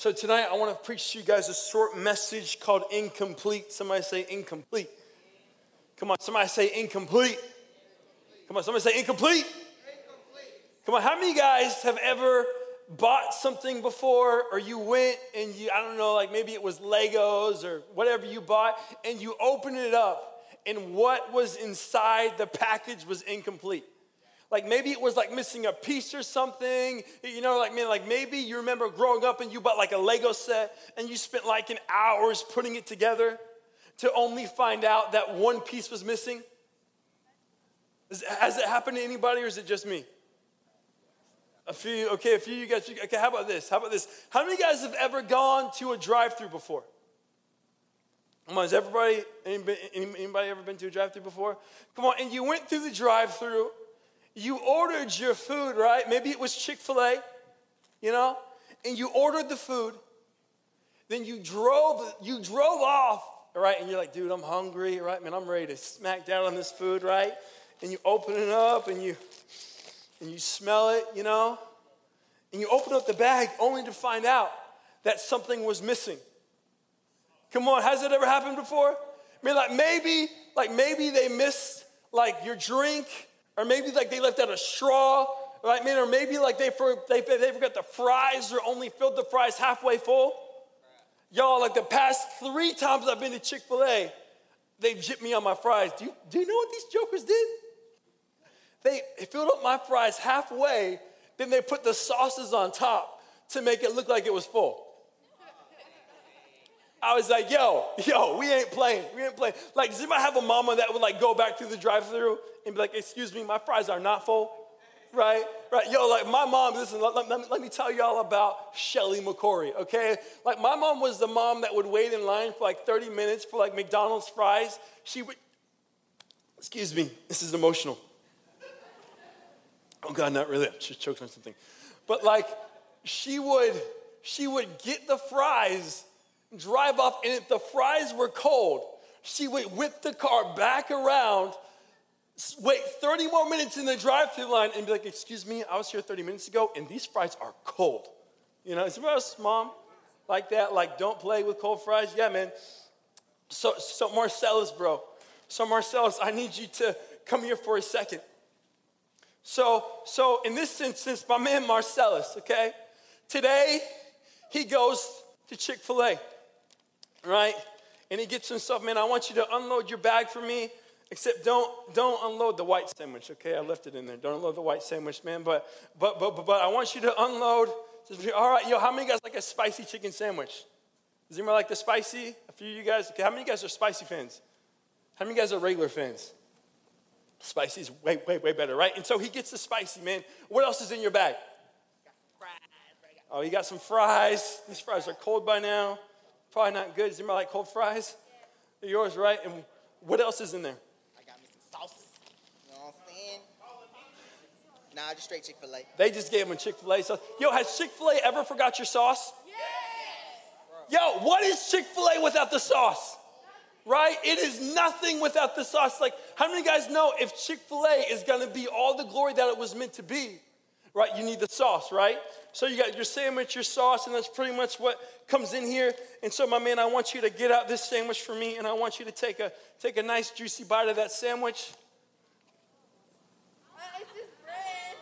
So tonight I want to preach to you guys a short message called Incomplete. Somebody say incomplete. Come on, somebody say incomplete. Come on, somebody say incomplete. Come on, how many of you guys have ever bought something before, or you went and I don't know, like maybe it was Legos or whatever you bought, and you opened it up, and what was inside the package was incomplete? Like maybe it was like missing a piece or something, like maybe you remember growing up and you bought like a Lego set and you spent like an hours putting it together to only find out that one piece was missing. Has it happened to anybody, or is it just me? A few of you guys. Okay, how about this? How many of you guys have ever gone to a drive-thru before? Come on, has anybody ever been to a drive-thru before? Come on, and you went through the drive-thru. You ordered your food, right? Maybe it was Chick-fil-A, and you ordered the food. Then you drove off, right? And you're like, dude, I'm hungry, right? Man, I'm ready to smack down on this food, right? And you open it up and you smell it, and you open up the bag only to find out that something was missing. Come on, has it ever happened before? I mean, maybe they missed like your drink. Or maybe like they left out a straw, right, man? Or maybe like they forgot the fries or only filled the fries halfway full. Y'all, like the past 3 times I've been to Chick-fil-A, they've gypped me on my fries. Do you know what these jokers did? They filled up my fries halfway, then they put the sauces on top to make it look like it was full. I was like, yo, we ain't playing. Like, does anybody have a mama that would like go back through the drive-thru and be like, excuse me, my fries are not full, right? Yo, like my mom, listen, let me tell y'all about Shelly McCory, okay? Like my mom was the mom that would wait in line for like 30 minutes for like McDonald's fries. She would, excuse me, this is emotional. Oh God, not really, I just choked on something. But like, she would get the fries, drive off, and if the fries were cold, she would whip the car back around, wait 30 more minutes in the drive-thru line, and be like, excuse me, I was here 30 minutes ago, and these fries are cold. Is anybody else, mom, like that? Like, don't play with cold fries? Yeah, man. So Marcellus, bro. So Marcellus, I need you to come here for a second. So in this instance, my man Marcellus, okay? Today, he goes to Chick-fil-A. Right? And he gets himself, man, I want you to unload your bag for me, except don't unload the white sandwich, okay? I left it in there. Don't unload the white sandwich, man. But I want you to unload. All right, how many of you guys like a spicy chicken sandwich? Does anybody like the spicy? A few of you guys. Okay, how many of you guys are spicy fans? How many of you guys are regular fans? Spicy is way better, right? And so he gets the spicy, man. What else is in your bag? Oh, you got some fries. These fries are cold by now. Probably not good. Does anybody like cold fries? They're yours, right? And what else is in there? I got me some sauces. You know what I'm saying? Nah, just straight Chick-fil-A. They just gave him Chick-fil-A sauce. Yo, has Chick-fil-A ever forgot your sauce? Yes! Yo, what is Chick-fil-A without the sauce? Right? It is nothing without the sauce. Like, how many of you guys know if Chick-fil-A is going to be all the glory that it was meant to be, right, you need the sauce, right? So you got your sandwich, your sauce, and that's pretty much what comes in here. And so, my man, I want you to get out this sandwich for me, and I want you to take a nice, juicy bite of that sandwich. It's just bread.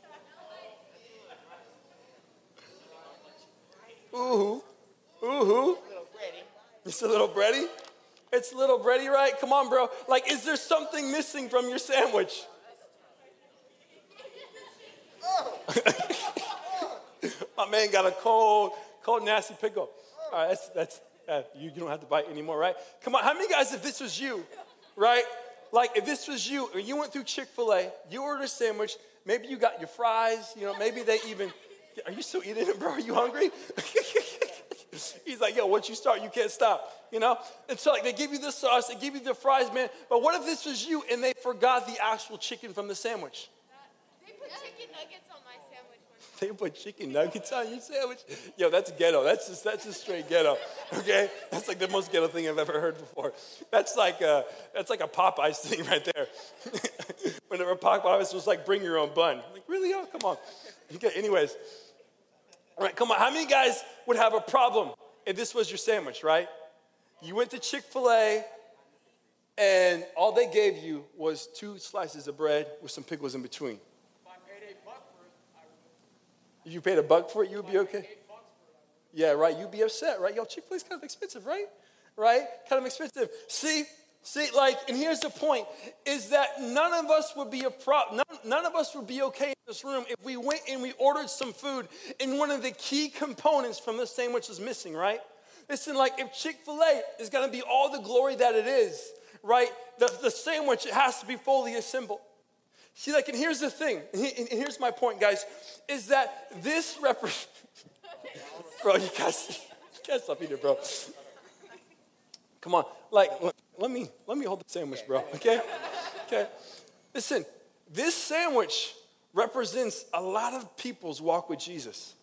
Ooh. It's a little bready? It's a little bready, right? Come on, bro. Like, is there something missing from your sandwich? My man got a cold, nasty pickle. All right, that's you don't have to bite anymore, right? Come on, how many guys, if this was you, right? Like, if this was you, or you went through Chick-fil-A, you ordered a sandwich, maybe you got your fries, maybe they even, are you still eating it, bro? Are you hungry? He's like, yo, once you start, you can't stop, And so, like, they give you the sauce, they give you the fries, man. But what if this was you and they forgot the actual chicken from the sandwich? They put chicken nuggets on my sandwich once. They put chicken nuggets on your sandwich? Yo, that's ghetto. That's just straight ghetto, okay? That's like the most ghetto thing I've ever heard before. That's like a Popeyes thing right there. Whenever Popeyes was like, bring your own bun. Like, really? Oh, come on. Okay, anyways. All right, come on. How many guys would have a problem if this was your sandwich, right? You went to Chick-fil-A, and all they gave you was 2 slices of bread with some pickles in between. If I paid $8 for it, I would. If you paid $1 for it, you would be okay? Yeah, right. You'd be upset, right? Yo, Chick-fil-A's kind of expensive, right? Right? Kind of expensive. See, like, and here's the point, is that none of us would be none of us would be okay in this room if we went and we ordered some food and one of the key components from the sandwich was missing, right? Listen, like, if Chick-fil-A is going to be all the glory that it is, right, the sandwich, it has to be fully assembled. See, like, and here's the thing, and here's my point, guys, is that this represents, bro, you guys stop eating, bro. Come on, like, let me hold the sandwich, bro, okay? Okay. Listen, this sandwich represents a lot of people's walk with Jesus.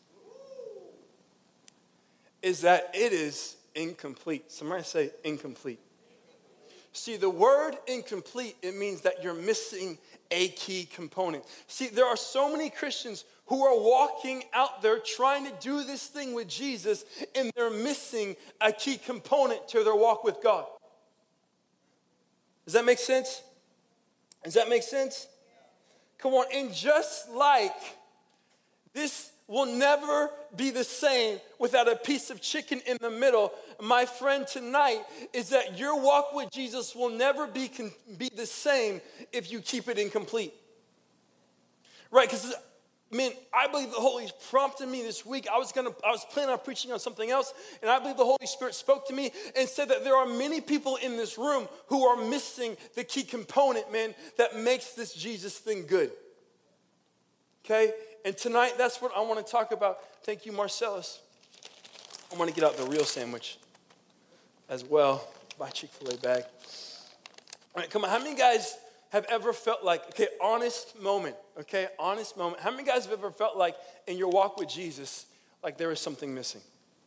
Is that it is incomplete. Somebody say incomplete. See, the word incomplete, it means that you're missing a key component. See, there are so many Christians who are walking out there trying to do this thing with Jesus, and they're missing a key component to their walk with God. Does that make sense? Does that make sense? Come on, and just like this will never be the same without a piece of chicken in the middle, my friend, tonight is that your walk with Jesus will never be the same if you keep it incomplete. Right, because man, I believe the Holy prompted me this week. I was planning on preaching on something else, and I believe the Holy Spirit spoke to me and said that there are many people in this room who are missing the key component, man, that makes this Jesus thing good. Okay? And tonight, that's what I want to talk about. Thank you, Marcellus. I want to get out the real sandwich as well. My Chick-fil-A bag. All right, come on. How many guys have ever felt like, honest moment. How many guys have ever felt like in your walk with Jesus, like there was something missing?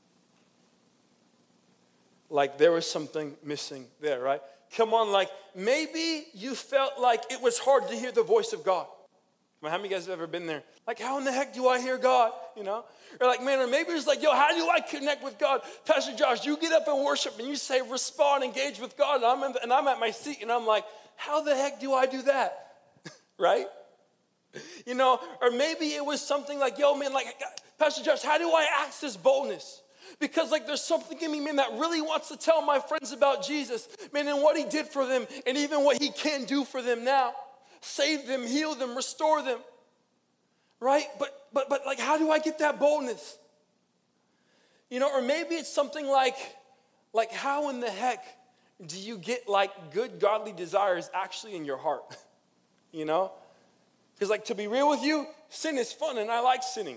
Like there was something missing there, right? Come on, like maybe you felt like it was hard to hear the voice of God. How many guys have ever been there? Like, how in the heck do I hear God? You know? Or like, man, or maybe it's like, yo, how do I connect with God? Pastor Josh, you get up and worship and you say, respond, engage with God. And I'm at my seat and I'm like, how the heck do I do that? Right? You know, or maybe it was something like, yo, man, like, Pastor Josh, how do I access boldness? Because like there's something in me, man, that really wants to tell my friends about Jesus, man, and what he did for them and even what he can do for them now. Save them, heal them, restore them, right? But like, how do I get that boldness? You know, or maybe it's something like how in the heck do you get like good godly desires actually in your heart? You know? Because like to be real with you, sin is fun and I like sinning.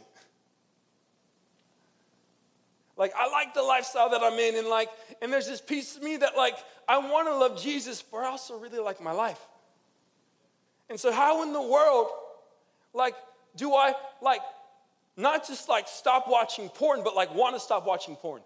Like I like the lifestyle that I'm in and there's this piece of me that like I want to love Jesus, but I also really like my life. And so how in the world, like, do I, like, not just, like, stop watching porn, but, like, want to stop watching porn?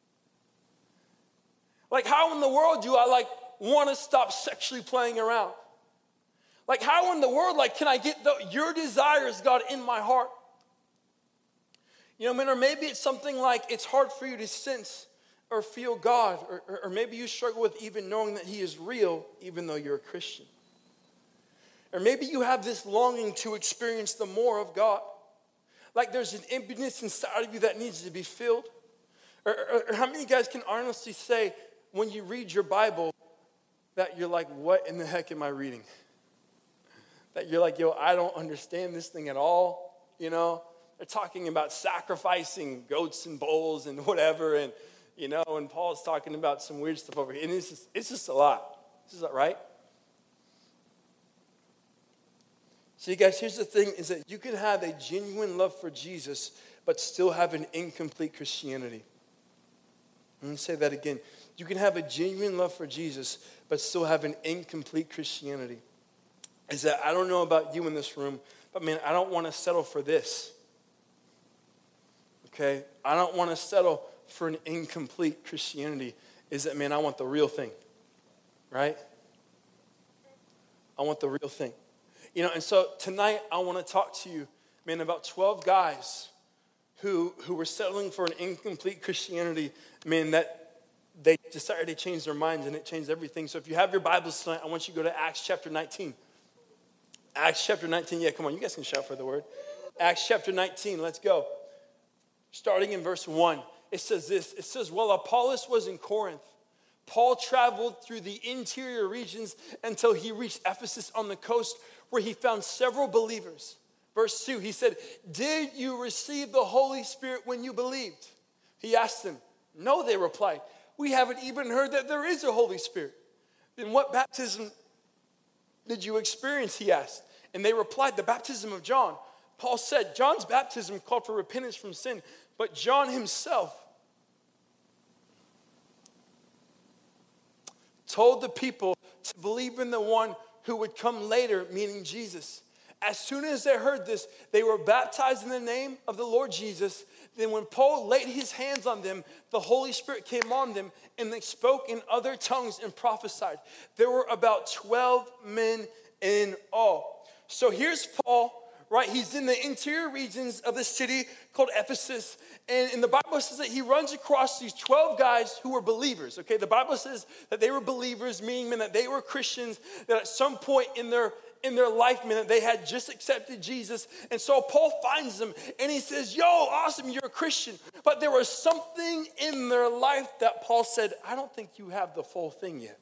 Like, how in the world do I, like, want to stop sexually playing around? Like, how in the world, like, can I get your desires, God, in my heart? You know, man, or maybe it's something like it's hard for you to sense or feel God, or maybe you struggle with even knowing that he is real, even though you're a Christian. Or maybe you have this longing to experience the more of God. Like there's an emptiness inside of you that needs to be filled. Or how many of you guys can honestly say when you read your Bible that you're like, what in the heck am I reading? That you're like, yo, I don't understand this thing at all. You know, they're talking about sacrificing goats and bulls and whatever. And, you know, and Paul's talking about some weird stuff over here. And it's just a lot. Is that right? So you guys, here's the thing, is that you can have a genuine love for Jesus, but still have an incomplete Christianity. Let me say that again. You can have a genuine love for Jesus, but still have an incomplete Christianity. Is that I don't know about you in this room, but man, I don't want to settle for this. Okay? I don't want to settle for an incomplete Christianity. Is that, man, I want the real thing. Right? I want the real thing. You know, and so tonight I want to talk to you, man, about 12 guys who were settling for an incomplete Christianity, man, that they decided to change their minds, and it changed everything. So if you have your Bibles tonight, I want you to go to Acts chapter 19. Acts chapter 19. Yeah, come on, you guys can shout for the word. Acts chapter 19, let's go. Starting in verse 1, it says this. It says, while Apollos was in Corinth, Paul traveled through the interior regions until he reached Ephesus on the coast, where he found several believers. Verse 2, he said, did you receive the Holy Spirit when you believed? He asked them. No, they replied. We haven't even heard that there is a Holy Spirit. Then what baptism did you experience, he asked. And they replied, the baptism of John. Paul said, John's baptism called for repentance from sin, but John himself told the people to believe in the one who would come later, meaning Jesus. As soon as they heard this, they were baptized in the name of the Lord Jesus. Then when Paul laid his hands on them, the Holy Spirit came on them, and they spoke in other tongues and prophesied. There were about 12 men in all. So here's Paul, right? He's in the interior regions of the city called Ephesus. And the Bible says that he runs across these 12 guys who were believers, okay? The Bible says that they were believers, meaning that they were Christians, that at some point in their life, man, that they had just accepted Jesus. And so Paul finds them and he says, yo, awesome, you're a Christian. But there was something in their life that Paul said, I don't think you have the full thing yet.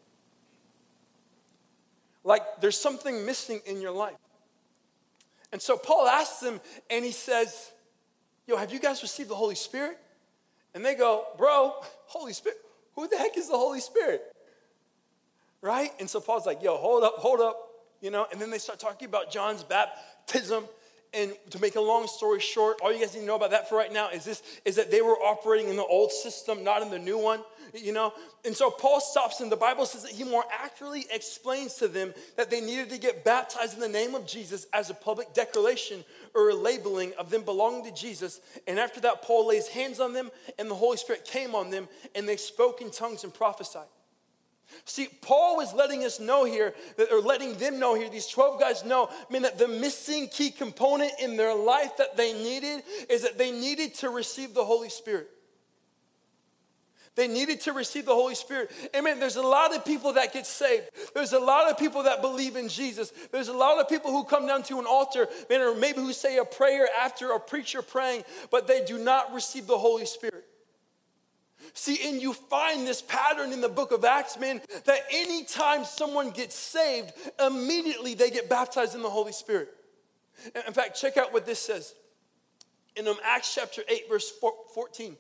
Like there's something missing in your life. And so Paul asks them and he says, yo, have you guys received the Holy Spirit? And they go, bro, Holy Spirit, who the heck is the Holy Spirit? Right? And so Paul's like, yo, hold up. You know, and then they start talking about John's baptism. And to make a long story short, all you guys need to know about that for right now is that they were operating in the old system, not in the new one, you know. And so Paul stops, and the Bible says that he more accurately explains to them that they needed to get baptized in the name of Jesus as a public declaration or a labeling of them belonging to Jesus. And after that, Paul lays hands on them, and the Holy Spirit came on them, and they spoke in tongues and prophesied. See, Paul was letting us know here, or letting them know here, these 12 guys know, man, that the missing key component in their life that they needed is that they needed to receive the Holy Spirit. They needed to receive the Holy Spirit. Amen. There's a lot of people that get saved. There's a lot of people that believe in Jesus. There's a lot of people who come down to an altar, man, or maybe who say a prayer after a preacher praying, but they do not receive the Holy Spirit. See, and you find this pattern in the book of Acts, man, that anytime someone gets saved, immediately they get baptized in the Holy Spirit. In fact, check out what this says. In Acts chapter 8, verse 14.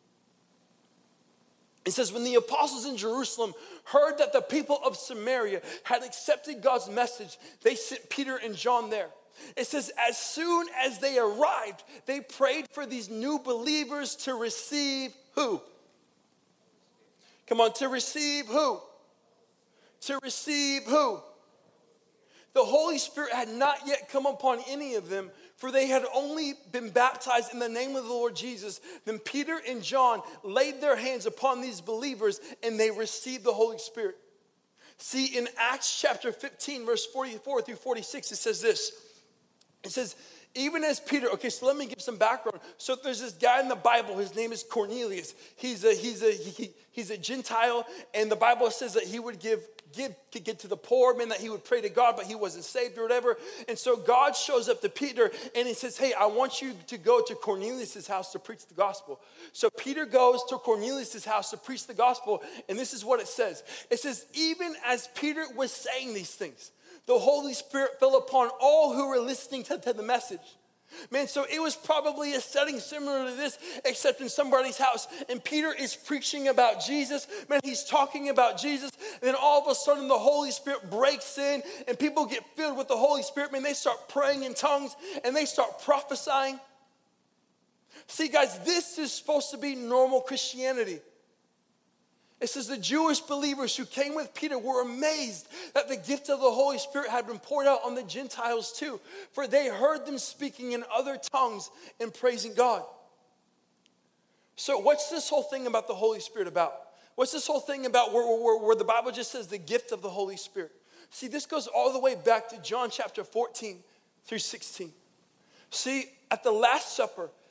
It says, when the apostles in Jerusalem heard that the people of Samaria had accepted God's message, they sent Peter and John there. It says, as soon as they arrived, they prayed for these new believers to receive who? Come on, to receive who? To receive who? The Holy Spirit had not yet come upon any of them, for they had only been baptized in the name of the Lord Jesus. Then Peter and John laid their hands upon these believers, and they received the Holy Spirit. See, in Acts chapter 15, verse 44 through 46, it says this. It says, even as Peter, okay, so let me give some background. So there's this guy in the Bible, his name is Cornelius. He's a Gentile, and the Bible says that he would give to the poor, man, that he would pray to God, but he wasn't saved or whatever. And so God shows up to Peter, and he says, hey, I want you to go to Cornelius' house to preach the gospel. So Peter goes to Cornelius' house to preach the gospel, and this is what it says. It says, even as Peter was saying these things, the Holy Spirit fell upon all who were listening to the message. Man, so it was probably a setting similar to this, except in somebody's house. And Peter is preaching about Jesus. Man, he's talking about Jesus. And then all of a sudden the Holy Spirit breaks in and people get filled with the Holy Spirit. Man, they start praying in tongues and they start prophesying. See, guys, this is supposed to be normal Christianity. It says the Jewish believers who came with Peter were amazed that the gift of the Holy Spirit had been poured out on the Gentiles too, for they heard them speaking in other tongues and praising God. So what's this whole thing about the Holy Spirit about? What's this whole thing about where the Bible just says the gift of the Holy Spirit? See, this goes all the way back to John chapter 14 through 16. See, at the Last Supper,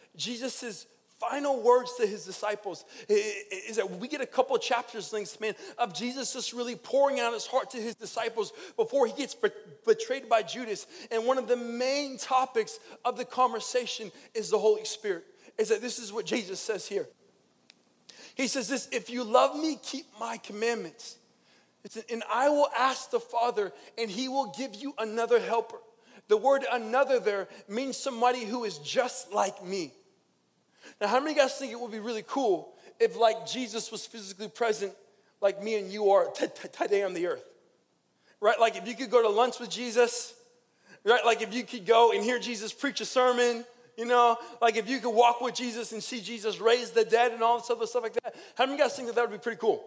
Jesus' final words to his disciples is that we get a couple of chapters, man, of Jesus just really pouring out his heart to his disciples before he gets betrayed by Judas. And one of the main topics of the conversation is the Holy Spirit. Is that this is what Jesus says here. He says this, if you love me, keep my commandments. And I will ask the Father, and he will give you another helper. The word another there means somebody who is just like me. Now, how many of you guys think it would be really cool if like Jesus was physically present like me and you are today on the earth? Right? Like if you could go to lunch with Jesus, right? Like if you could go and hear Jesus preach a sermon, you know? Like if you could walk with Jesus and see Jesus raise the dead and all this other stuff like that. How many of you guys think that would be pretty cool?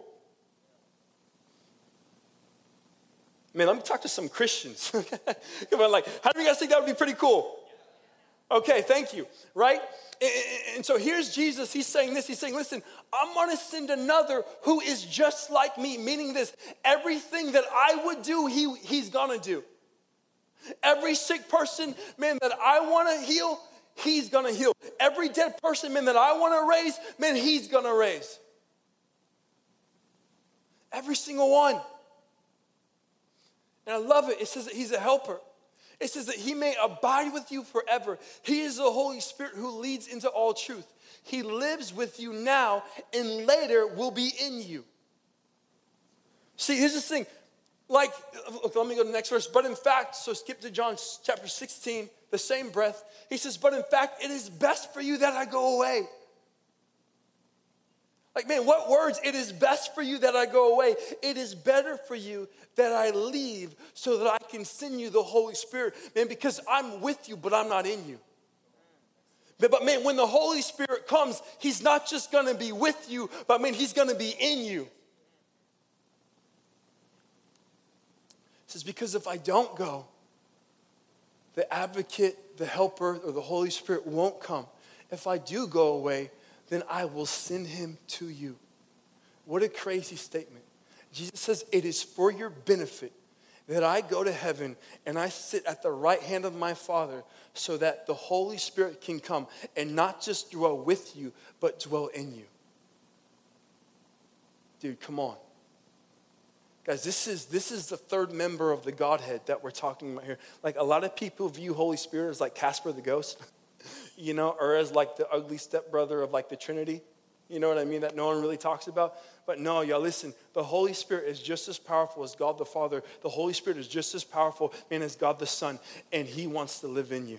Man, let me talk to some Christians. Come on, like, how many of you guys think that would be pretty cool? Okay, thank you, right? And so here's Jesus, he's saying this, he's saying, listen, I'm gonna send another who is just like me, meaning this, everything that I would do, he's gonna do. Every sick person, man, that I wanna heal, he's gonna heal. Every dead person, man, that I wanna raise, man, he's gonna raise. Every single one. And I love it, it says that he's a helper. It says that he may abide with you forever. He is the Holy Spirit who leads into all truth. He lives with you now and later will be in you. See, here's the thing. Like, okay, let me go to the next verse. But in fact, so skip to John chapter 16, the same breath. He says, but in fact, it is best for you that I go away. Like, man, what words? It is best for you that I go away. It is better for you that I leave so that I can send you the Holy Spirit. Man, because I'm with you, but I'm not in you. But man, when the Holy Spirit comes, he's not just going to be with you, but man, he's going to be in you. It says, because if I don't go, the advocate, the helper, or the Holy Spirit won't come. If I do go away, then I will send him to you. What a crazy statement. Jesus says, it is for your benefit that I go to heaven and I sit at the right hand of my Father so that the Holy Spirit can come and not just dwell with you, but dwell in you. Dude, come on. Guys, this is the third member of the Godhead that we're talking about here. Like, a lot of people view Holy Spirit as like Casper the Ghost. You know, or as like the ugly stepbrother of like the Trinity. You know what I mean? That no one really talks about. But no, y'all, listen. The Holy Spirit is just as powerful as God the Father. The Holy Spirit is just as powerful, man, as God the Son. And he wants to live in you.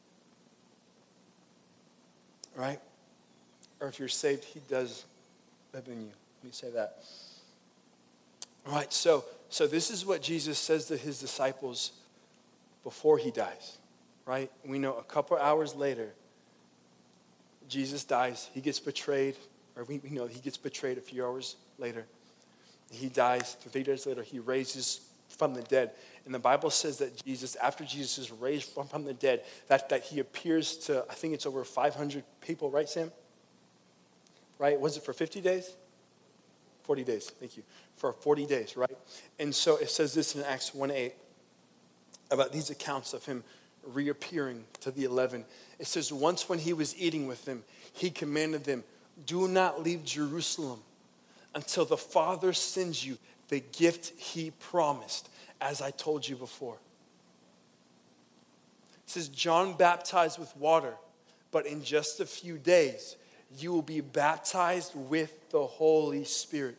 Right? Or if you're saved, he does live in you. Let me say that. All right, so this is what Jesus says to his disciples before he dies. Right? We know a couple hours later, Jesus dies. He gets betrayed, or we know he gets betrayed a few hours later. He dies. 3 days later, he raises from the dead. And the Bible says that Jesus, after Jesus is raised from the dead, that he appears to, I think it's over 500 people, right, Sam? Right? Was it for 50 days? 40 days, thank you. For 40 days, right? And so it says this in Acts 1:8 about these accounts of him reappearing to the 11. It says, once when he was eating with them, he commanded them, do not leave Jerusalem until the Father sends you the gift he promised, as I told you before. It says, John baptized with water, but in just a few days, you will be baptized with the Holy Spirit.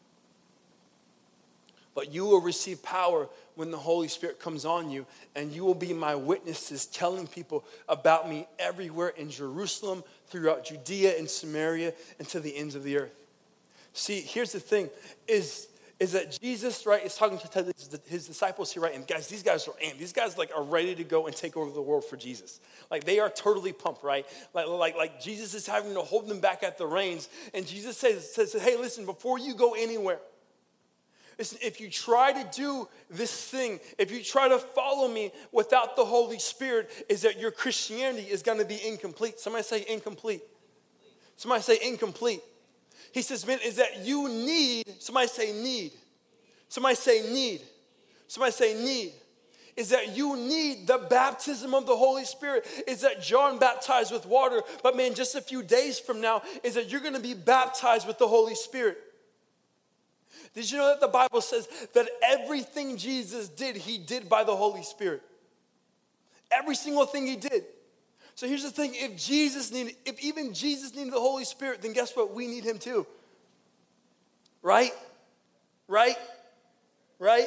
But you will receive power when the Holy Spirit comes on you, and you will be my witnesses, telling people about me everywhere in Jerusalem, throughout Judea and Samaria, and to the ends of the earth. See, here's the thing, is that Jesus, right, is talking to his disciples here, right? And guys, these guys are amped. These guys, like, are ready to go and take over the world for Jesus. Like, they are totally pumped, right? Like Jesus is having to hold them back at the reins. And Jesus says, hey, listen, before you go anywhere, listen, if you try to do this thing, if you try to follow me without the Holy Spirit, is that your Christianity is going to be incomplete. Somebody say incomplete. Somebody say incomplete. He says, man, is that you need, somebody say need. Somebody say need. Somebody say need. is that you need the baptism of the Holy Spirit. Is that John baptized with water, but man, just a few days from now, is that you're going to be baptized with the Holy Spirit. Did you know that the Bible says that everything Jesus did, he did by the Holy Spirit? Every single thing he did. So here's the thing, if even Jesus needed the Holy Spirit, then guess what? We need him too. Right? Right? Right?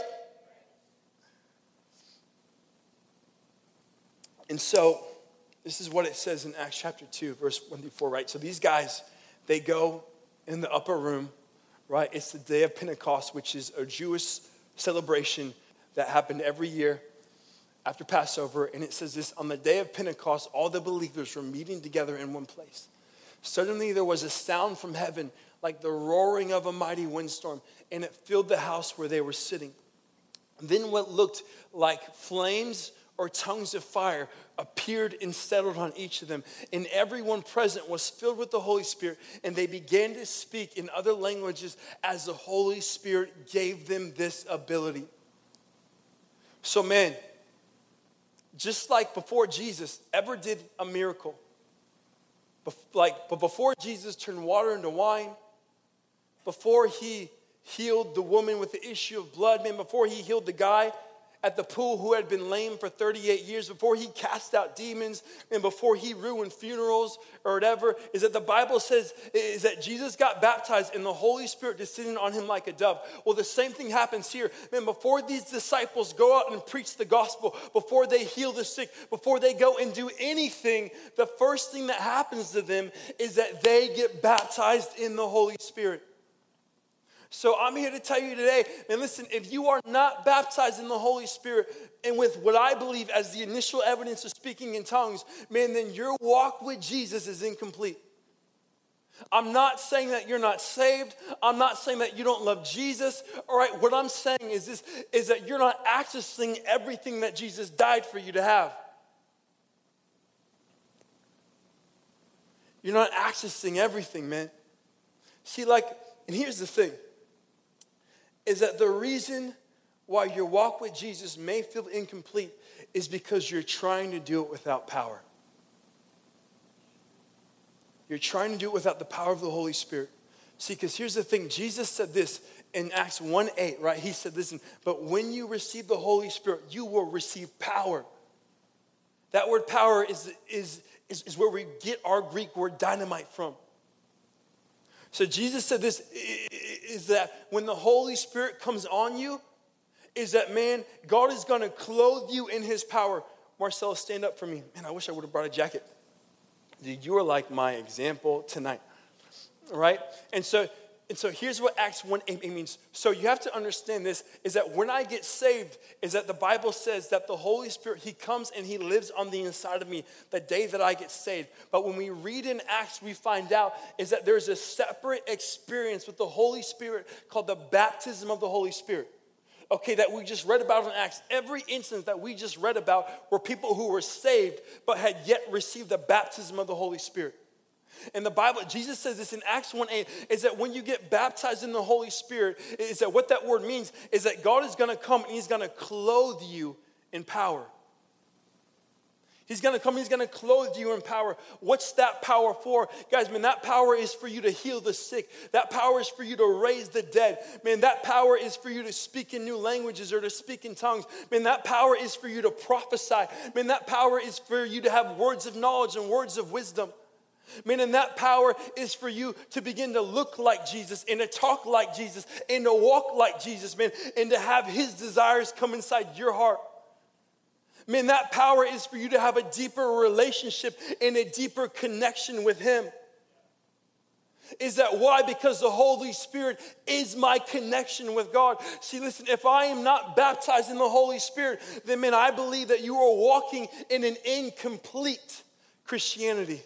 And so, this is what it says in Acts chapter 2, verse 1-4, right? So these guys, they go in the upper room, right? It's the day of Pentecost, which is a Jewish celebration that happened every year after Passover. And it says this, on the day of Pentecost, all the believers were meeting together in one place. Suddenly there was a sound from heaven like the roaring of a mighty windstorm, and it filled the house where they were sitting. Then what looked like flames or tongues of fire appeared and settled on each of them. And everyone present was filled with the Holy Spirit, and they began to speak in other languages as the Holy Spirit gave them this ability. So man, just like before Jesus ever did a miracle, but before Jesus turned water into wine, before he healed the woman with the issue of blood, man, before he healed the guy at the pool who had been lame for 38 years, before he cast out demons, and before he ruined funerals or whatever, is that the Bible says is that Jesus got baptized and the Holy Spirit descended on him like a dove. Well, the same thing happens here. Man, before these disciples go out and preach the gospel, before they heal the sick, before they go and do anything, the first thing that happens to them is that they get baptized in the Holy Spirit. So I'm here to tell you today, and listen, if you are not baptized in the Holy Spirit and with what I believe as the initial evidence of speaking in tongues, man, then your walk with Jesus is incomplete. I'm not saying that you're not saved. I'm not saying that you don't love Jesus. All right, what I'm saying is that you're not accessing everything that Jesus died for you to have. You're not accessing everything, man. See, and here's the thing, is that the reason why your walk with Jesus may feel incomplete is because you're trying to do it without power. You're trying to do it without the power of the Holy Spirit. See, because here's the thing. Jesus said this in Acts 1:8, right? He said, listen, but when you receive the Holy Spirit, you will receive power. That word power is where we get our Greek word dynamite from. So Jesus said this, is that when the Holy Spirit comes on you, is that, man, God is going to clothe you in his power. Marcel, stand up for me. Man, I wish I would have brought a jacket. Dude, you are like my example tonight, right? And so here's what Acts 1:8 means. So you have to understand this, is that when I get saved, is that the Bible says that the Holy Spirit, he comes and he lives on the inside of me the day that I get saved. But when we read in Acts, we find out is that there's a separate experience with the Holy Spirit called the baptism of the Holy Spirit. Okay, that we just read about in Acts. Every instance that we just read about were people who were saved but had yet received the baptism of the Holy Spirit. And the Bible, Jesus says this in Acts 1:8, is that when you get baptized in the Holy Spirit, is that what that word means is that God is going to come and he's going to clothe you in power. He's going to come, he's going to clothe you in power. What's that power for? Guys, man, that power is for you to heal the sick. That power is for you to raise the dead. Man, that power is for you to speak in new languages or to speak in tongues. Man, that power is for you to prophesy. Man, that power is for you to have words of knowledge and words of wisdom. Man, and that power is for you to begin to look like Jesus and to talk like Jesus and to walk like Jesus, man, and to have his desires come inside your heart. Man, that power is for you to have a deeper relationship and a deeper connection with him. Is that why? Because the Holy Spirit is my connection with God. See, listen, if I am not baptized in the Holy Spirit, then, man, I believe that you are walking in an incomplete Christianity.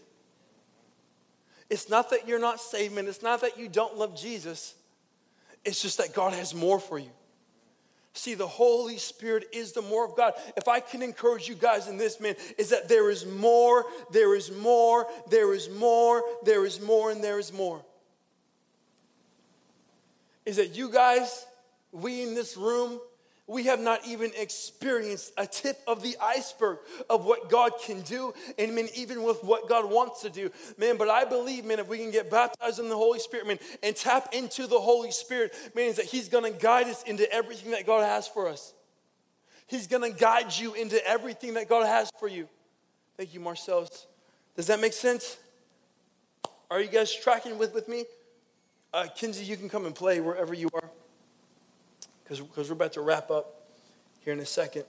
It's not that you're not saved, man. It's not that you don't love Jesus. It's just that God has more for you. See, the Holy Spirit is the more of God. If I can encourage you guys in this, man, is that there is more, there is more, there is more, there is more, and there is more. Is that you guys, we in this room, we have not even experienced a tip of the iceberg of what God can do, and man, even with what God wants to do. Man, but I believe, man, if we can get baptized in the Holy Spirit, man, and tap into the Holy Spirit, means that he's going to guide us into everything that God has for us. He's going to guide you into everything that God has for you. Thank you, Marcellus. Does that make sense? Are you guys tracking with me? Kinsey, you can come and play wherever you are, because we're about to wrap up here in a second.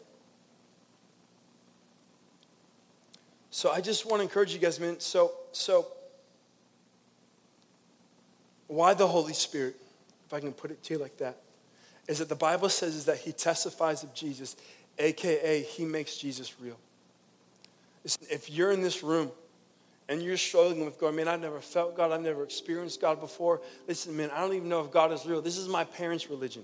So I just want to encourage you guys, man. So why the Holy Spirit, if I can put it to you like that, is that the Bible says is that he testifies of Jesus, a.k.a. he makes Jesus real. Listen, if you're in this room and you're struggling with God, man, I've never felt God, I've never experienced God before. Listen, man, I don't even know if God is real. This is my parents' religion.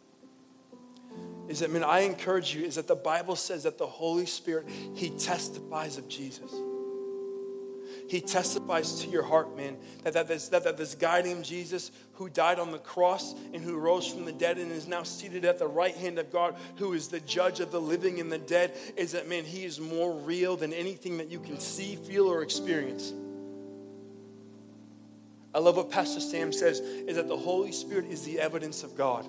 Is that, man, I encourage you, is that the Bible says that the Holy Spirit, he testifies of Jesus. He testifies to your heart, man, that this guy named Jesus who died on the cross and who rose from the dead and is now seated at the right hand of God, who is the judge of the living and the dead, is that, man, he is more real than anything that you can see, feel, or experience. I love what Pastor Sam says, is that the Holy Spirit is the evidence of God.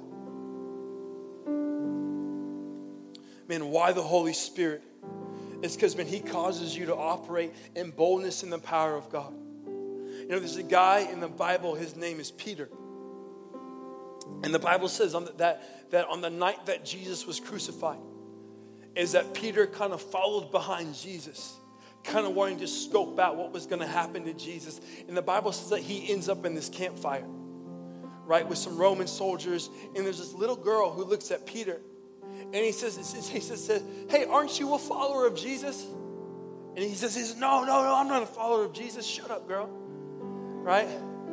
Man, why the Holy Spirit? It's because, man, he causes you to operate in boldness and the power of God. You know, there's a guy in the Bible, his name is Peter. And the Bible says that on the night that Jesus was crucified, is that Peter kind of followed behind Jesus, kind of wanting to scope out what was going to happen to Jesus. And the Bible says that he ends up in this campfire, right, with some Roman soldiers. And there's this little girl who looks at Peter. And he says, hey, aren't you a follower of Jesus? And he says, no, I'm not a follower of Jesus. Shut up, girl. Right?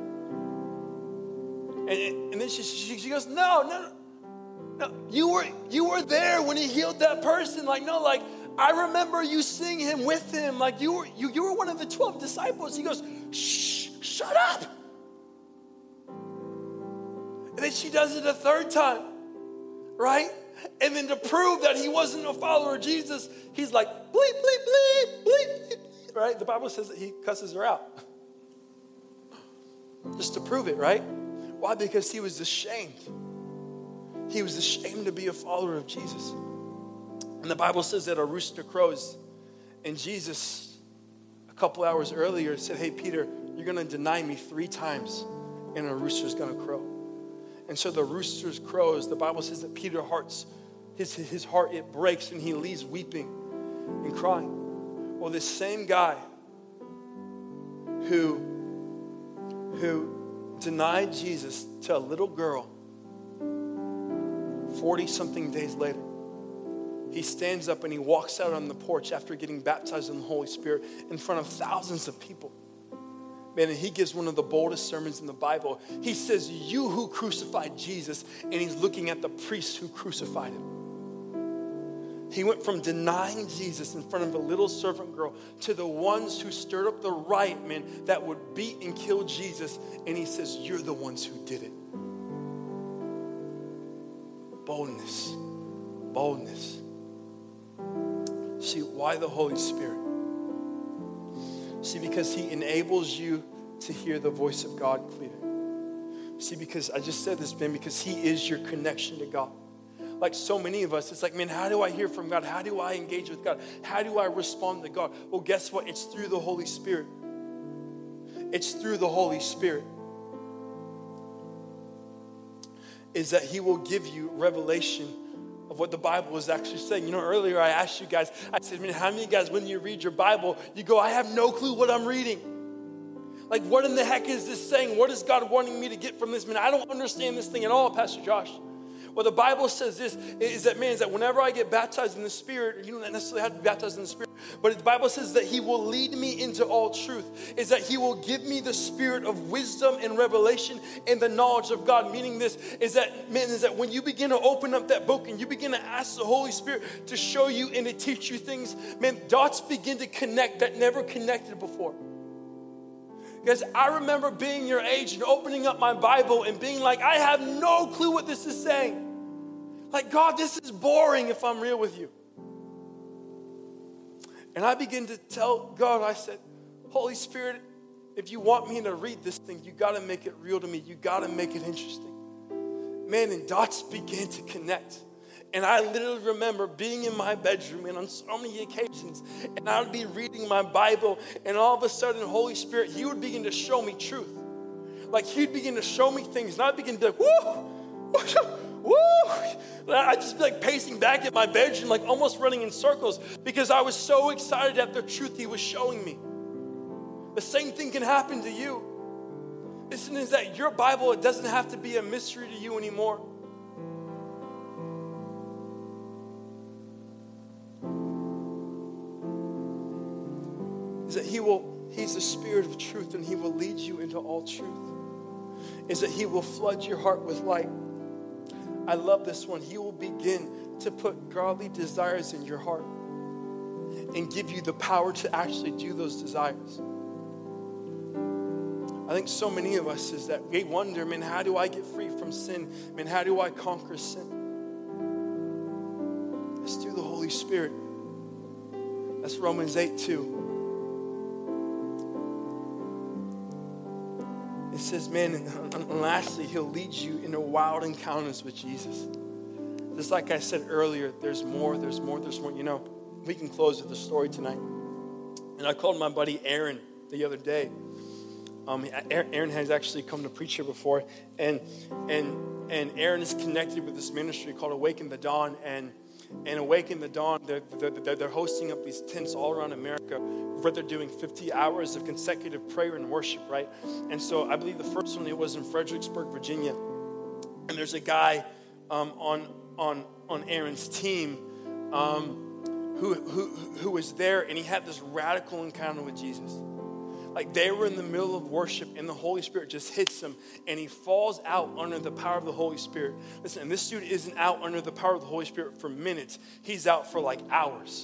And then she goes, no. You were there when he healed that person. I remember you seeing him with him. Like you were one of the 12 disciples. He goes, shh, shut up. And then she does it a third time, right? And then to prove that he wasn't a follower of Jesus, he's like, bleep, bleep, bleep, bleep, bleep, right? The Bible says that he cusses her out. Just to prove it, right? Why? Because he was ashamed. He was ashamed to be a follower of Jesus. And the Bible says that a rooster crows. And Jesus, a couple hours earlier, said, hey, Peter, you're going to deny me 3 times, and a rooster's going to crow. And so the rooster crows. The Bible says that Peter's his heart, it breaks, and he leaves weeping and crying. Well, this same guy who denied Jesus to a little girl 40-something days later, he stands up and he walks out on the porch after getting baptized in the Holy Spirit in front of thousands of people. Man, and he gives one of the boldest sermons in the Bible. He says, you who crucified Jesus, and he's looking at the priests who crucified him. He went from denying Jesus in front of a little servant girl to the ones who stirred up the riot, man, that would beat and kill Jesus. And he says, you're the ones who did it. Boldness. Boldness. See, why the Holy Spirit? See, because he enables you to hear the voice of God clearly. See, because I just said this, man, because he is your connection to God. Like so many of us, it's like, man, how do I hear from God? How do I engage with God? How do I respond to God? Well, guess what? It's through the Holy Spirit. It's through the Holy Spirit. Is that he will give you revelation of what the Bible is actually saying. You know, earlier I asked you guys, I said, man, how many of you guys, when you read your Bible, you go, I have no clue what I'm reading. Like, what in the heck is this saying? What is God wanting me to get from this? Man, I don't understand this thing at all, Pastor Josh. Well, the Bible says this, is that whenever I get baptized in the Spirit, you don't necessarily have to be baptized in the Spirit, but the Bible says that he will lead me into all truth, is that he will give me the spirit of wisdom and revelation and the knowledge of God. Meaning this, is that when you begin to open up that book and you begin to ask the Holy Spirit to show you and to teach you things, man, dots begin to connect that never connected before. Because I remember being your age and opening up my Bible and being like, I have no clue what this is saying. Like, God, this is boring if I'm real with you. And I begin to tell God, I said, Holy Spirit, if you want me to read this thing, you got to make it real to me. You got to make it interesting. Man, and dots began to connect. And I literally remember being in my bedroom, and on so many occasions, and I would be reading my Bible, and all of a sudden, Holy Spirit, He would begin to show me truth. Like, He'd begin to show me things, and I'd begin to be like, woo, woo. I'd just be like pacing back in my bedroom, like almost running in circles, because I was so excited at the truth He was showing me. The same thing can happen to you. Listen, is that your Bible, it doesn't have to be a mystery to you anymore. Is that He's the Spirit of truth, and He will lead you into all truth. Is that He will flood your heart with light. I love this one. He will begin to put godly desires in your heart and give you the power to actually do those desires. I think so many of us is that we wonder, man, how do I get free from sin? Man, how do I conquer sin? It's through the Holy Spirit. That's Romans 8:2. It says, man, and lastly, He'll lead you into wild encounters with Jesus. Just like I said earlier, there's more. You know, we can close with the story tonight. And I called my buddy Aaron the other day. Aaron has actually come to preach here before, and Aaron is connected with this ministry called Awaken the Dawn, and Awaken the Dawn, they're hosting up these tents all around America where they're doing 50 hours of consecutive prayer and worship, right? And so I believe the first one, it was in Fredericksburg, Virginia, and there's a guy on Aaron's team who was there, and he had this radical encounter with Jesus. Like, they were in the middle of worship, and the Holy Spirit just hits him, and he falls out under the power of the Holy Spirit. Listen, and this dude isn't out under the power of the Holy Spirit for minutes. He's out for like hours.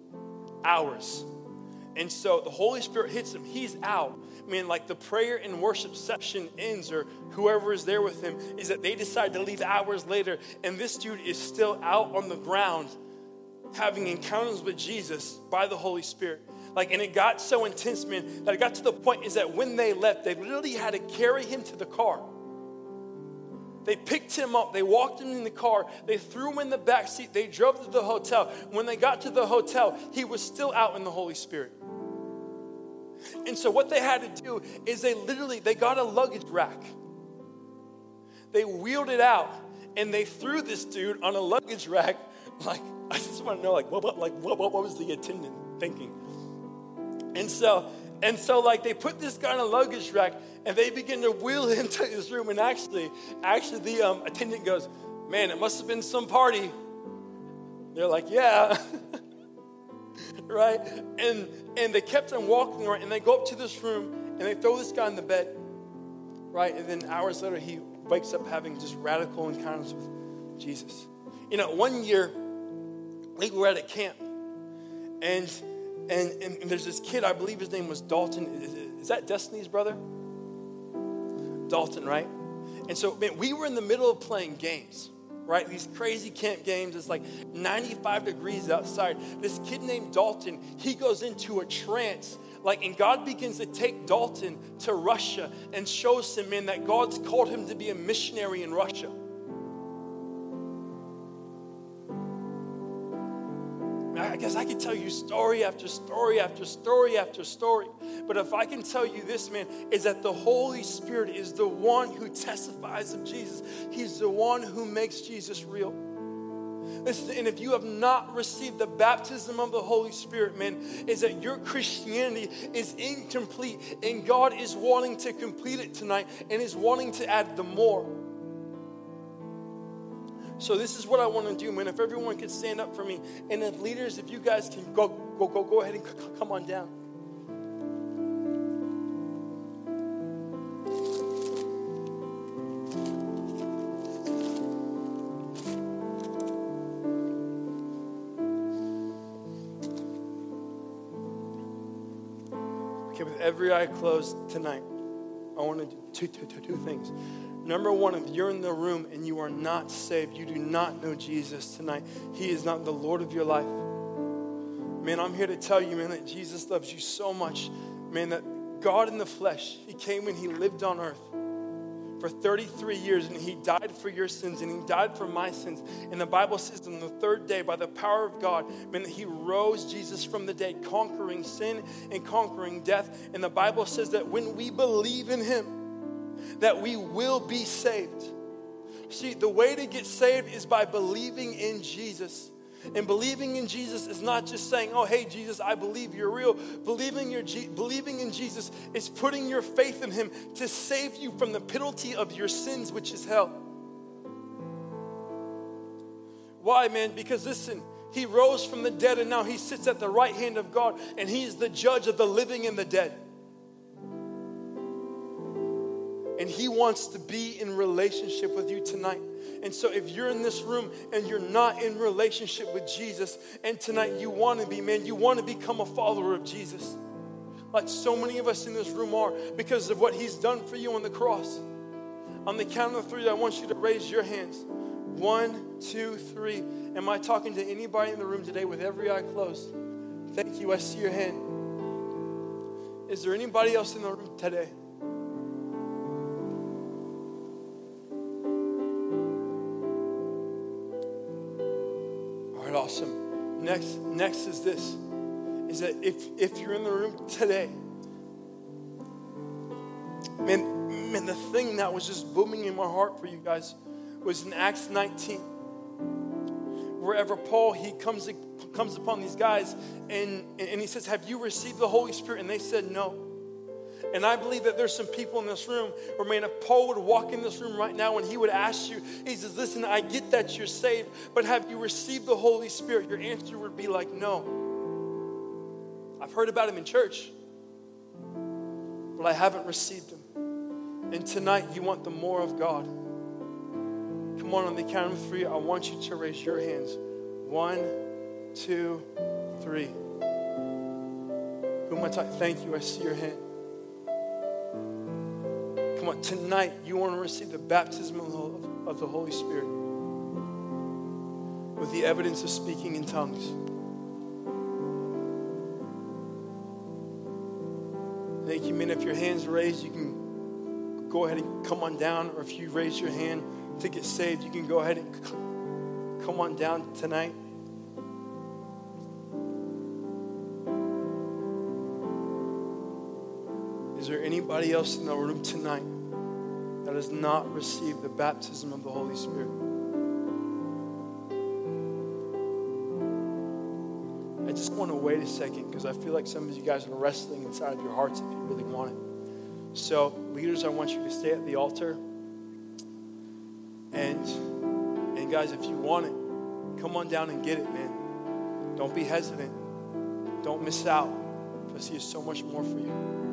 And so the Holy Spirit hits him. He's out. I mean, like, the prayer and worship session ends, or whoever is there with him, is that they decide to leave hours later, and this dude is still out on the ground having encounters with Jesus by the Holy Spirit. Like, and it got so intense, man, that it got to the point is that when they left, they literally had to carry him to the car. They picked him up, they walked him in the car, they threw him in the back seat, they drove to the hotel. When they got to the hotel, he was still out in the Holy Spirit. And so what they had to do is they got a luggage rack. They wheeled it out, and they threw this dude on a luggage rack. Like, I just want to know, what was the attendant thinking? And so, like, they put this guy on a luggage rack, and they begin to wheel him to his room. And actually, the attendant goes, "Man, it must have been some party." They're like, "Yeah," right? And they kept on walking around, and they go up to this room, and they throw this guy in the bed, right? And then hours later, he wakes up having just radical encounters with Jesus. You know, one year we were at a camp, and there's this kid, I believe his name was Dalton. Is that Destiny's brother? Dalton, right? And so, man, we were in the middle of playing games, right? These crazy camp games. It's like 95 degrees outside. This kid named Dalton, he goes into a trance, and God begins to take Dalton to Russia and shows him, man, that God's called him to be a missionary in Russia. I guess I could tell you story after story after story after story. But if I can tell you this, man, is that the Holy Spirit is the one who testifies of Jesus. He's the one who makes Jesus real. Listen, and if you have not received the baptism of the Holy Spirit, man, is that your Christianity is incomplete, and God is wanting to complete it tonight and is wanting to add the more. So this is what I want to do, man. If everyone could stand up for me, and if leaders, if you guys can go ahead and come on down. Okay, with every eye closed tonight, I want to do two things. Number one, if you're in the room and you are not saved, you do not know Jesus tonight, he is not the Lord of your life. Man, I'm here to tell you, man, that Jesus loves you so much. Man, that God in the flesh, he came and he lived on earth for 33 years and he died for your sins and he died for my sins. And the Bible says on the third day, by the power of God, man, that he rose Jesus from the dead, conquering sin and conquering death. And the Bible says that when we believe in him, that we will be saved. See, the way to get saved is by believing in Jesus. And believing in Jesus is not just saying, oh, hey, Jesus, I believe you're real. Believing in Jesus is putting your faith in him to save you from the penalty of your sins, which is hell. Why, man? Because listen, he rose from the dead and now he sits at the right hand of God and he is the judge of the living and the dead. And he wants to be in relationship with you tonight. And so if you're in this room and you're not in relationship with Jesus, and tonight you want to be, man, you want to become a follower of Jesus. Like so many of us in this room are, because of what he's done for you on the cross. On the count of three, I want you to raise your hands. 1, 2, 3. Am I talking to anybody in the room today with every eye closed? Thank you, I see your hand. Is there anybody else in the room today? Awesome. Next is this, is that if you're in the room today, man, the thing that was just booming in my heart for you guys was in Acts 19, wherever Paul, he comes upon these guys and he says, have you received the Holy Spirit? And they said no. And I believe that there's some people in this room where, man, if Paul would walk in this room right now and he would ask you, he says, listen, I get that you're saved, but have you received the Holy Spirit? Your answer would be like, no. I've heard about him in church, but I haven't received him. And tonight you want the more of God. Come on the count of three, I want you to raise your hands. 1, 2, 3. Who am I talking? Thank you, I see your hand. Come on, tonight you want to receive the baptism of the Holy Spirit with the evidence of speaking in tongues. Thank you, man. If your hand's raised, you can go ahead and come on down. Or if you raise your hand to get saved, you can go ahead and come on down tonight. Is there anybody else in the room tonight that has not received the baptism of the Holy Spirit? I just want to wait a second because I feel like some of you guys are wrestling inside of your hearts if you really want it. So, leaders, I want you to stay at the altar. And guys, if you want it, come on down and get it, man. Don't be hesitant. Don't miss out because he has so much more for you.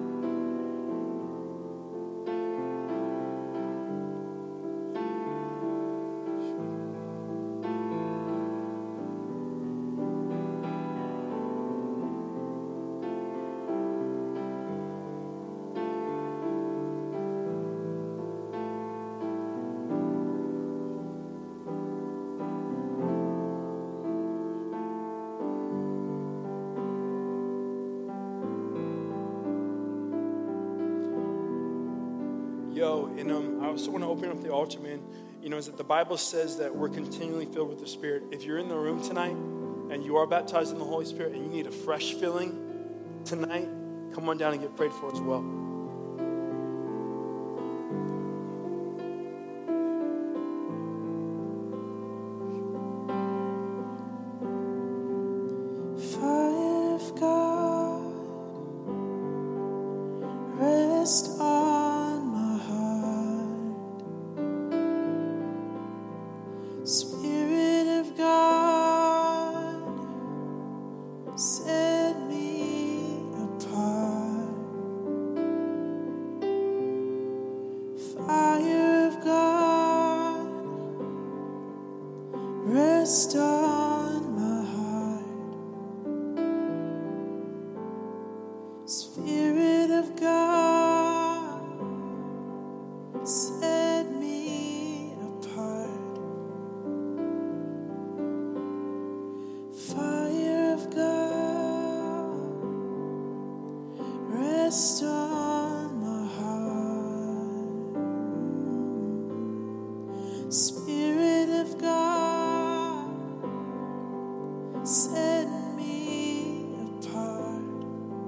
I also want to open up the altar, man. You know, is that the Bible says that we're continually filled with the Spirit. If you're in the room tonight and you are baptized in the Holy Spirit and you need a fresh filling tonight, come on down and get prayed for as well. Fire of God, rest on my heart. Spirit of God, set me apart. Fire of God, rest on my heart. Spirit of God, set me Spirit of God, set me apart.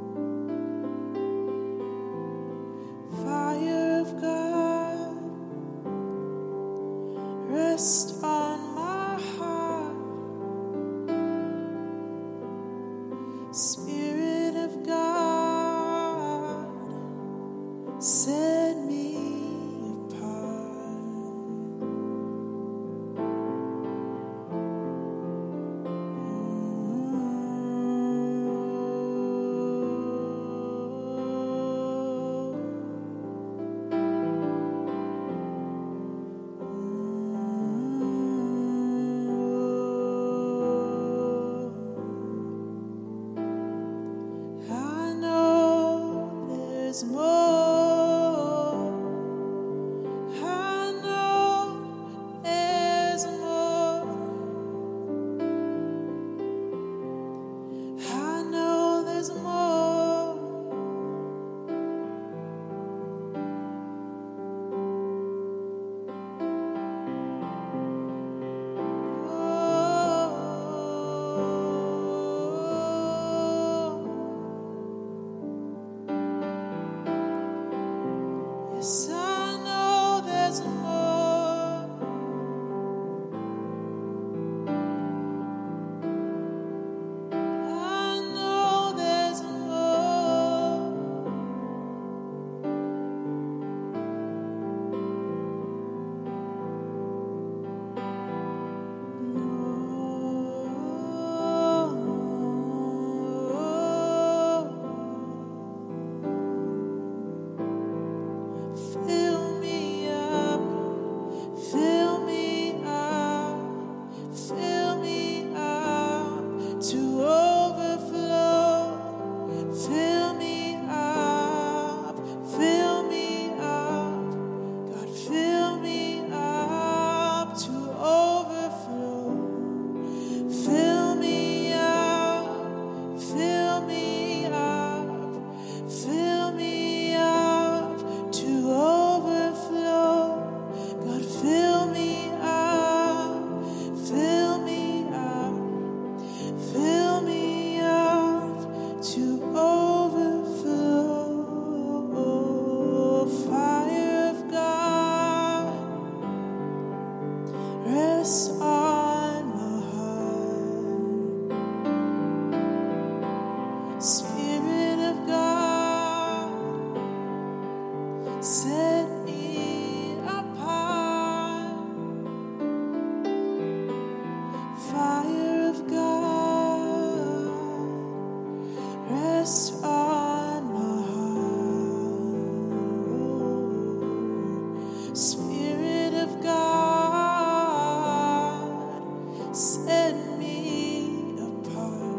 Fire of God, rest on my heart. Spirit of God, set me apart. I know there's more. I know there's more. I know there's more. Yes, I know there's more. I know there's more. Fill me up, fill me up, fill me up to overflow. Fill me up, fill me up, God, fill me up to overflow. Fill me up, fill me up, fill me up to overflow. God, fill me up, fill me up, fill me up to overflow. Fire of God, rest on my heart. Spirit of God, set me apart. Fire of God, rest on my heart. Spirit of God, set me apart.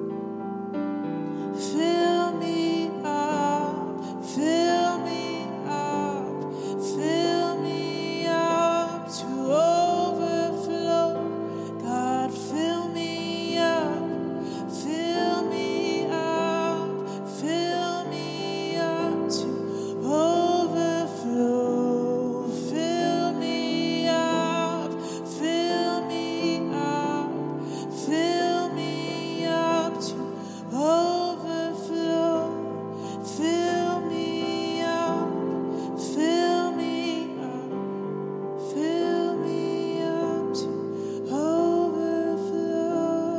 Fill me up, fill me up, fill me up to overflow. God, fill me up, fill me up, fill me up to overflow. Fill me up, fill me up, fill me up to overflow. Fill me up, fill me up, fill me up to overflow.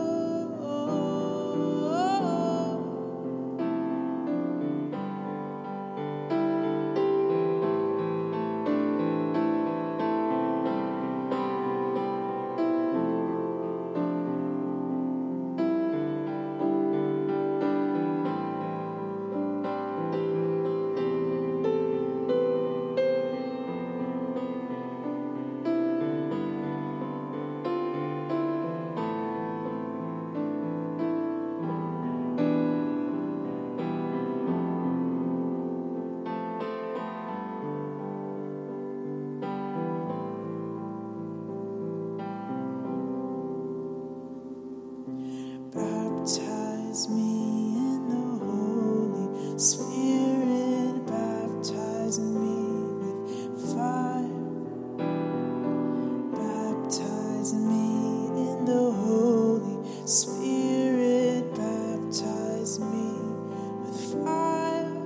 Baptize me in the Holy Spirit, baptize me with fire. Baptize me in the Holy Spirit. Baptize me with fire.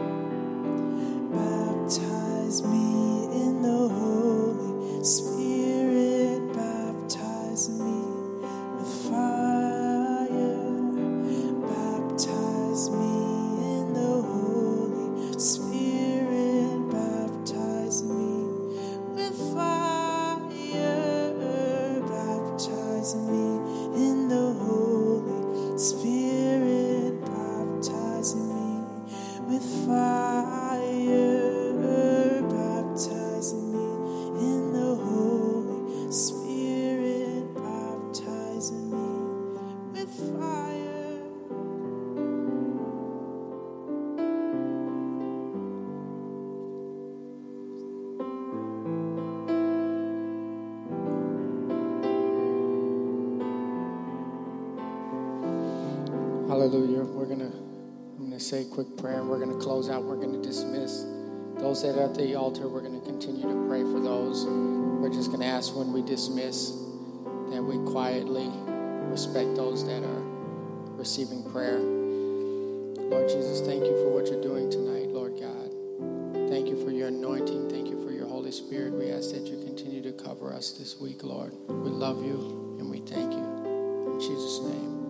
Baptize me in the Holy Spirit. Baptize me with fire. Baptize me in the Holy Spirit. Baptize me with fire. Baptize me in the Holy Spirit. Baptize me with fire. Baptize me in the Holy Spirit. Baptize me with fire. Hallelujah. I'm gonna say a quick prayer and we're gonna close out. We're gonna dismiss those that are at the altar. We're gonna continue to pray for those. We're just gonna ask when we dismiss that we quietly respect those that are receiving prayer. Lord Jesus, thank you for what you're doing tonight, Lord God. Thank you for your anointing. Thank you for your Holy Spirit. We ask that you continue to cover us this week, Lord. We love you and we thank you. In Jesus' name.